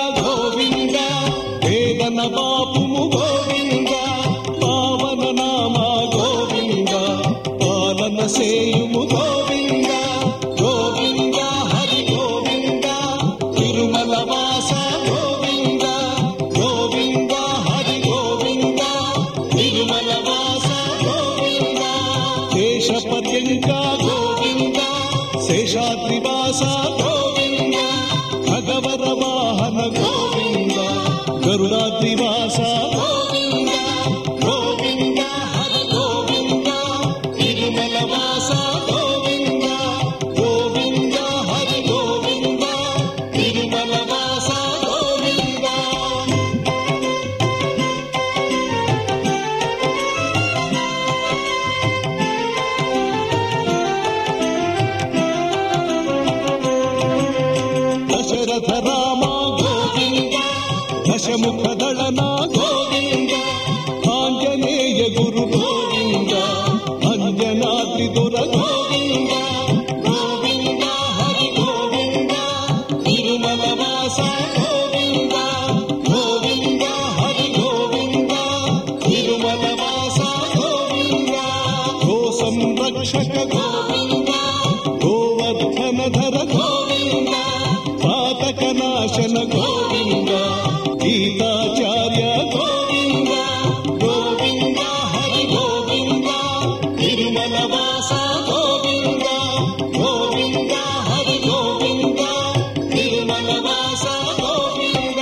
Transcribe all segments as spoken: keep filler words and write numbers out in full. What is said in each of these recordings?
గోవింద వేదన బాపుము గోవింద పావన నామ గోవింద పాలన సేయుము గోవింద గోవింద హరి గోవింద తిరుమల వాస గోవింద గోవింద హరి గోవింద తిరుమల వాస గోవింద దేశపర్యంక గోవింద శేషాద్రివాస గోవింద భగవర వాహన గోవింద గరుడాద్రివాస గోవింద గోవింద హరి గోవింద తిరుమల వాస గోవింద గోవింద హరి గోవింద తిరుమల వాస గోవింద దశరథ రామ గోవింద దశముఖదళన గోవింద ఆంజనేయ గురు గోవింద అంజనాద్రి దొర గోవింద గోవింద హరి గోవింద తిరుమల వాస గోవింద గోవింద హరి గోవింద తిరుమల వాస గోవింద గో సంరక్షక గోవింద గోవర్ధనధర గోవింద పాతక నాశన గోవింద గీతాచార్య గోవింద గోవింద హరి గోవింద తిరుమల వాస గోవింద గోవింద హరి గోవింద తిరుమల వాస గోవింద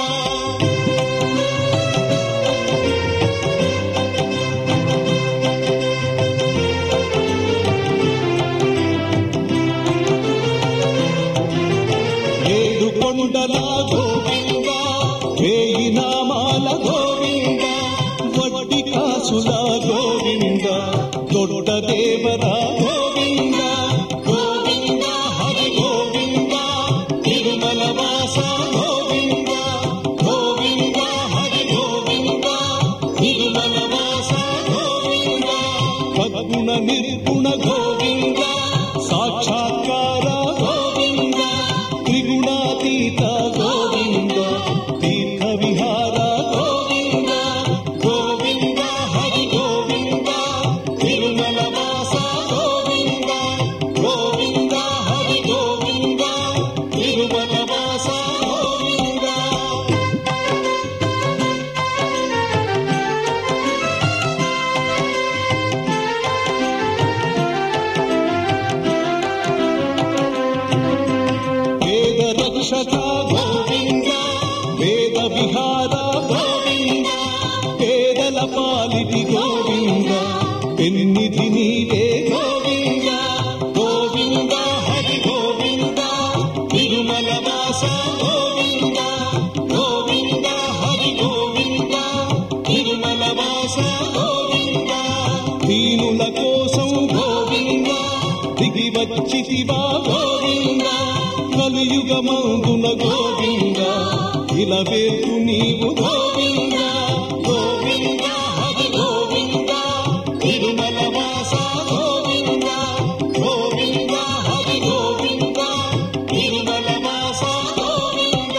ఏడు కొండల గోవింద వేయి నామాల గోవింద వడ్డి కాసుల గోవింద దొడ్డ దేవర గోవింద గోవింద హరి గోవింద తిరుమల వాస గోవింద గోవింద హరి గోవింద తిరుమల వాస గోవింద సద్గుణ నిర్గుణ గోవింద సాక్షాత్కార గోవింద త్రిగుణాతీత గోవింద తీర్థ విహార గోవింద గోవింద హరి గోవింద తిరుమల వాస గోవింద గోవింద హరి గోవింద తిరుమల వాస గోవింద వేద రక్షక గోవింద వేద విహార గోవింద పేదల పాలిటి గోవింద పెన్నిధి నీవే గోవింద గోవింద హరి గోవింద తిరుమల వాస గోవింద గోవింద హరి గోవింద తిరుమల వాస గోవింద దీనుల కోసం గోవింద దిగి వచ్చితివా గోవింద కలియుగమందున గోవింద ఇలా వేర్పు నీవు గోవింద గోవింద హరి గోవింద తిరుమల వాస గోవింద గోవింద హరి గోవింద తిరుమల వాస గోవింద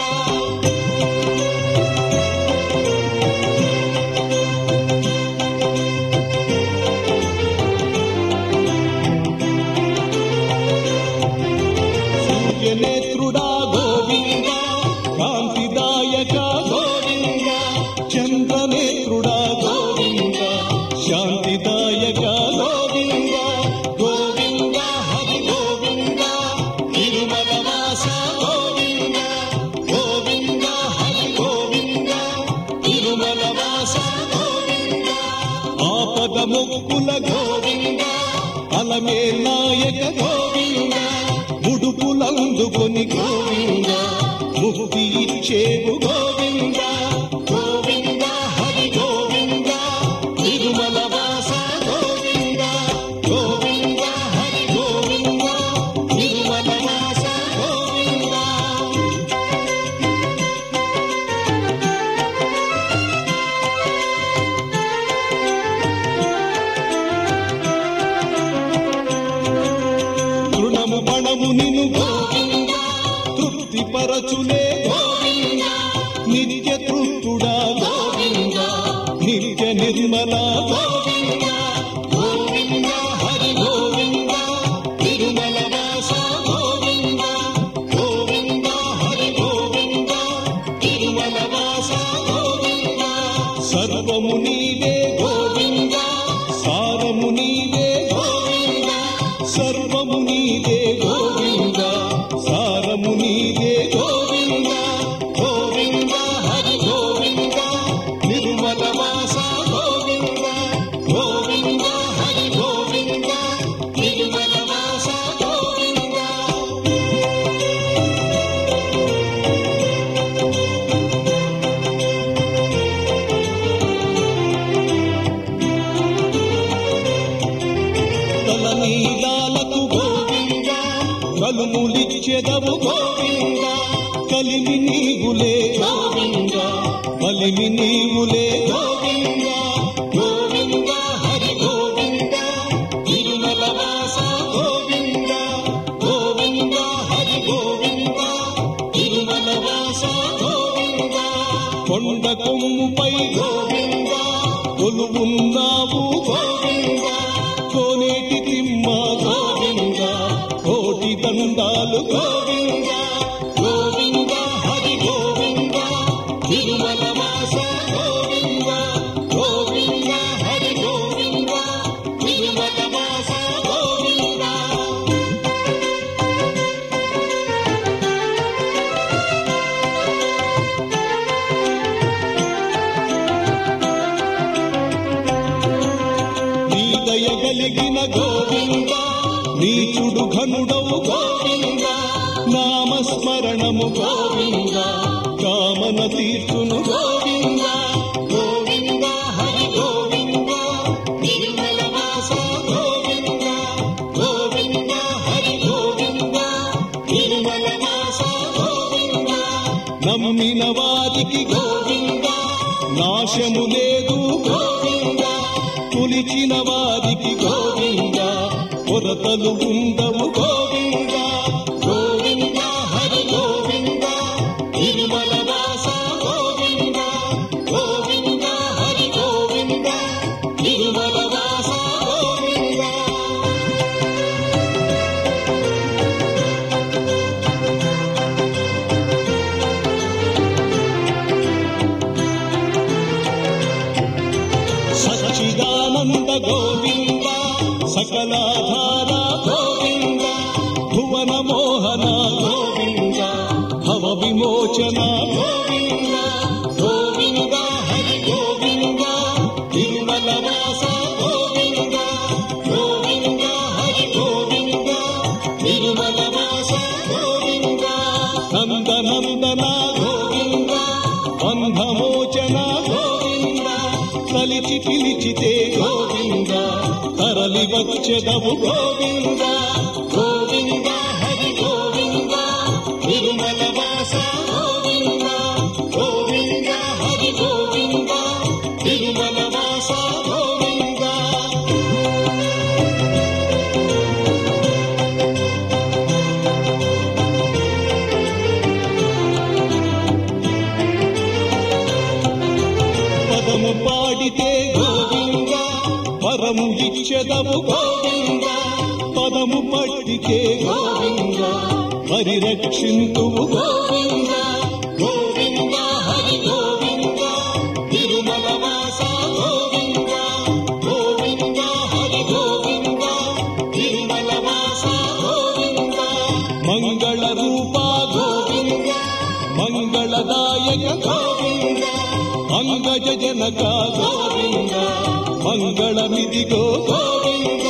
సూర్యనేత్రుడా గోవింద కాంతిదాయక గోవింద చంద్రనేత్రుడా గోవింద శాంతిదాయక గోవింద గోవింద హరి గోవింద తిరుమల వాస గోవింద గోవింద హరి గోవింద తిరుమల వాస గోవింద ఆపద మొక్కుల గోవింద అలమే నాయక గోవింద ముడుపులందుకొని గోవింద ముక్తి ఇచ్చేవు గోవింద గోవింద హరి గోవింద తిరుమల వాస గోవింద గోవింద హరి గోవింద తిరుమల వాస గోవింద తృణము బణము నిను గోవింద తృప్తి పరచులే గోవింద తిరుమల గోవింద గోవింద హరి గోవింద తిరుమల వాస గోవింద గోవింద హరి గోవింద తిరుమల వాస గోవింద సర్వము నీవే గోవింద సారము నీవే గోవింద సర్వము నీవే గోవింద సారము నీవే గోవింద గోవింద హరి గోవింద తిరుమల వాస గోవింద గోవింద హరి గోవింద తిరుమల వాస గోవింద తల నీలాలకు గోవింద కలుములిచ్చెదవు గోవింద కలిమి నీవులే గోవింద కలిమి నీవులే గోవింద గోవింద హరి గోవింద తిరుమల వాస గోవింద గోవింద హరి గోవింద తిరుమల వాస గోవింద కొండ కొమ్ముపై గోవింద కొలువున్నావు గోవింద కోనేటి తిమ్మ గోవింద కోటి దండాలు గోవింద గోవింద హరి గోవింద తిరుమల వాస గోవింద గోవింద హరి గోవింద తిరుమల వాస గోవింద నీ దయ కలిగిన గోవింద నీచుడు ఘనుడవు గోవింద నామస్మరణము గోవింద కామన తీర్చును గోవింద గోవింద హరి గోవింద తిరుమల వాస గోవింద గోవింద హరి గోవింద తిరుమల వాస గోవింద నమ్మిన వారికి గోవింద నాశము లేదు గోవింద కొలిచిన వారికి గోవింద కొరతలు ఉండవు గోవింద గోవింద హరి గోవింద తిరుమల వాస గోవింద గోవింద హరి గోవింద తిరుమల వాస గోవింద సచ్చిదానంద గోవింద సకలాధార గోవింద భువన మోహన గోవింద భవ విమోచన గోవింద గోవింద హరి గోవింద తిరుమల వాస గోవింద గోవింద హరి గోవింద తిరుమల వాస గోవింద నందనందన గోవింద బంధమోచన గోవింద కలిచి పిలిచితే గోవింద తరలి వచ్చెదవు గోవింద గోవింద హరి గోవింద తిరుమల వాస గోవింద గోవింద హరి గోవింద తిరుమల వాస గోవింద పదము పాడితే గోవింద పరము ఇచ్చెదవు గోవింద పదము పట్టితే గోవింద పరిరక్షింతువు గోవింద గోవింద హరి గోవింద తిరుమల వాస గోవింద గోవింద హరి గోవింద తిరుమల వాస గోవింద మంగళ రూప గోవింద మంగళదాయక గోవింద అంగజ జనక గోవింద మంగళమిదిగో గోవింద